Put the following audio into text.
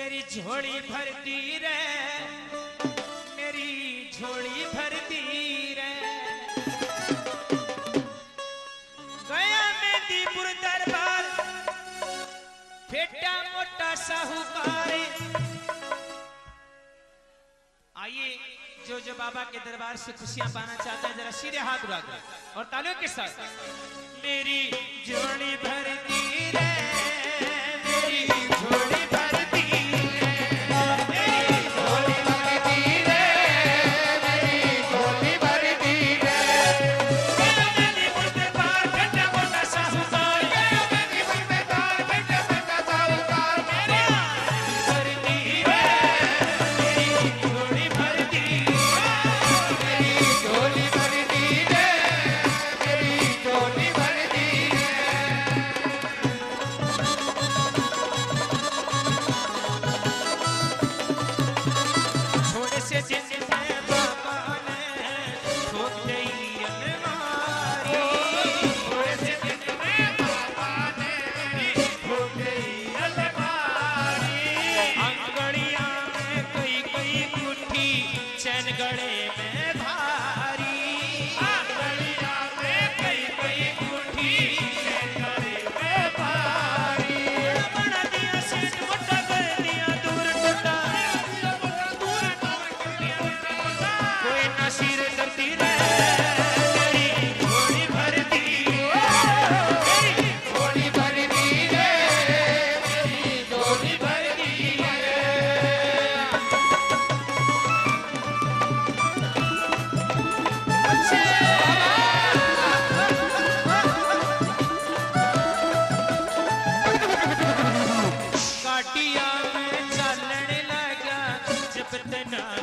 मेरी झोली भरती रे, मेरी झोली भरती रे। गया मेहंदीपुर दरबार, बेटा मोटा साहूकार। आइए जो जो बाबा के दरबार से खुशियां पाना चाहता है जरा सीधे हाथ उठाकर और तालियों के साथ। मेरी झोली भरती रे, मेरी झोली भरती रे, मेरी झोली भरती रे, मेरी झोली भरती रे। गया मेहंदीपुर दरबार, बेटा मोटा साहूकार। गया मेहंदीपुर दरबार, बेटा मोटा साहूकार। मेरी भरती रे, मेरी झोली भरती रे, मेरी झोली भरती रे, मेरी झोली भरती रे। थोड़े से दिन में बाबा ने ठोक दी अलमारी, थोड़े से दिन में बाबा ने ठोक दी अलमारी। अंगड़ियां में कई कई मुट्ठी, चैन गले में भारी। अंगड़ियां में कई कई मुट्ठी, चैन गले में भारी। बड़ा दिया सेठ मोटा कर दिया दूर टूटा, कोई ना सिर करती रे। मेरी झोली भरती रे, मेरी झोली भरती रे, मेरी झोली भरती रे। काटिया में चलने लगा जब तना